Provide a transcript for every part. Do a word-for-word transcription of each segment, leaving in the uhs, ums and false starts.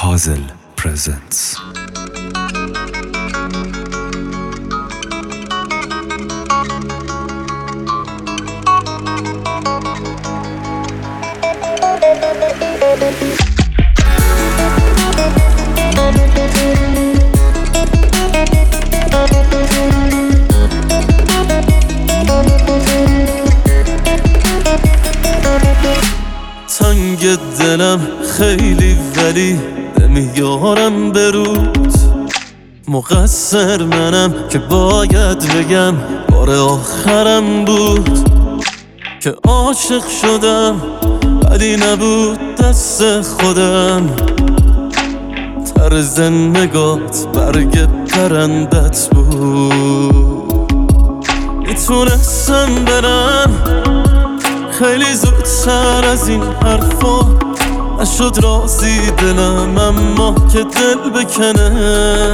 Hazel presents. تنگ دلم خیلی ولی نمیارم برود، مقصر منم که باید بگم بار آخرم بود که عاشق شدم ولی نبود دست خودم. طرز نگات برگ پرندت بود، میتونستم برم خیلی زودتر از این حرفا. نشد راضی دلم اما که دل بکنه.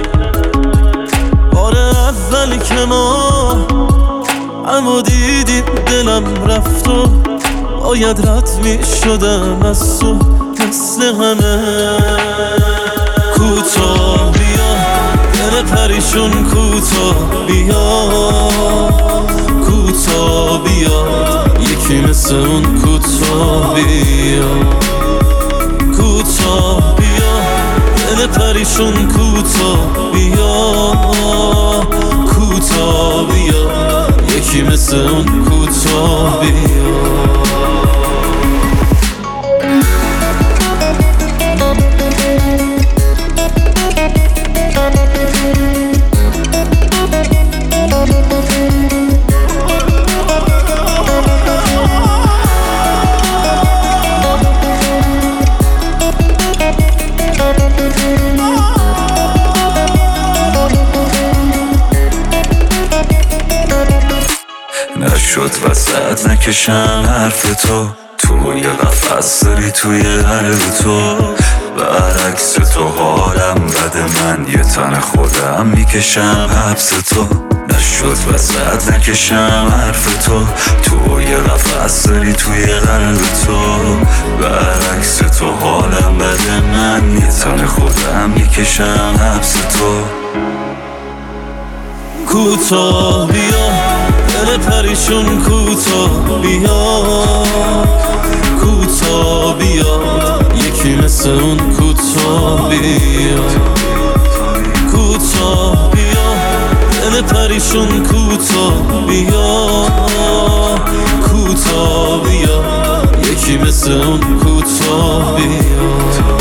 بار اولی که ما اما دیدیم دلم رفت و باید رد می شدم از تو مثل همه. کوتاه بیا دل پریشون، کوتاه بیا کوتاه بیا یکی مثل اون کوتاه بیا. کوتاه بیا دل پریشون، کوتاه بیا کوتاه بیا یکی مثل اون کوتاه بیا. نشد وسط نکشم حرف تو، توی قفص داری توی قلب تو. برعکس تو حالم بده، من یه تن خودم میکشم حبس تو. نشد وسط نکشم حرف تو، توی قفص داری توی قلب تو. برعکس تو حالم بده، من یه تن خودم میکشم حبس تو. کوتاه بیا دل پریشون، کوتاه بیا کوتاه بیا یکی مثل اون کوتاه بیا. کوتاه بیا دل پریشون، کوتاه بیا کوتاه بیا یکی مثل اون کوتاه بیا.